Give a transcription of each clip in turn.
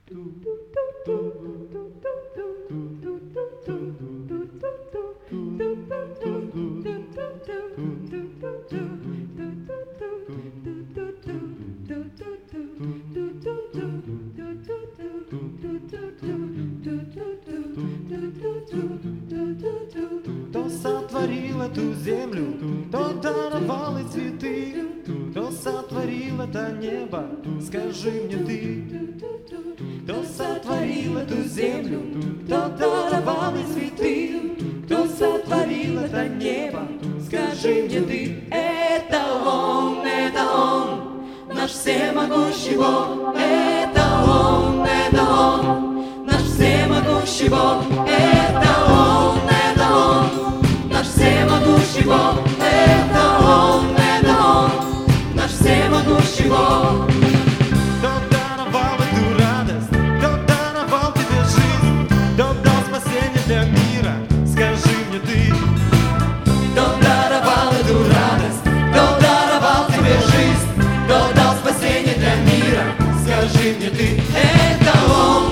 Кто сотворил эту землю, кто даровал и цветы, кто сотворил это небо, скажи мне ты. Кто сотворил эту землю, кто даровал и цветы, кто сотворил это небо, скажи мне ты. Это Он, наш всемогущий Бог. Это Он, наш всемогущий Бог. Это Он, наш всемогущий Бог. Это Он, наш всемогущий Бог. Кто даровал эту радость, кто даровал тебе жизнь, кто дал спасение для мира, скажи мне ты. Кто даровал эту радость, кто даровал тебе жизнь, кто дал спасение для мира, скажи мне ты. Это Он,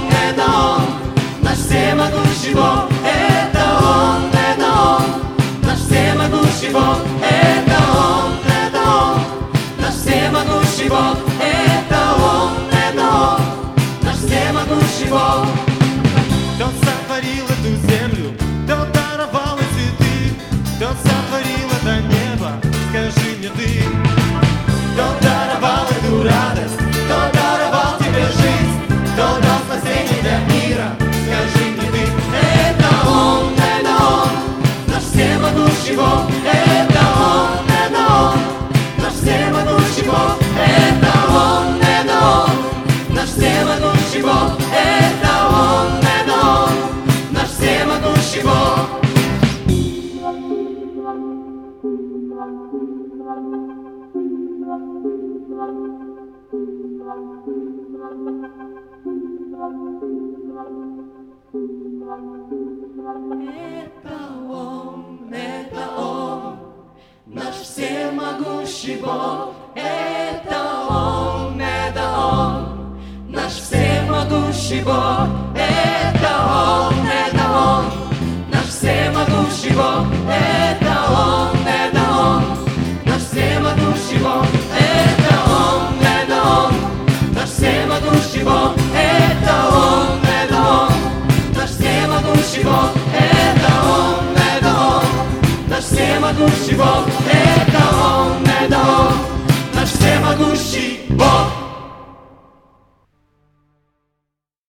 наш всемогущий Бог. Это Он, наш всемогущий Бог. Это Он, наш всемогущий Бог. Это Он, наш всемогущий Бог. Кто сотворил эту землю, кто даровал и цветы, кто сотворил это небо, скажи мне ты. Кто даровал эту радость, кто даровал тебе жизнь, кто дал спасение для мира, скажи мне ты. Это Он, наш всемогущий Бог. Это Он, наш всемогущий Бог. Это Он, наш всемогущий Бог. Это Он, наш всемогущий Бог. Это Он, наш всемогущий Бог. Это Он, наш всемогущий Бог.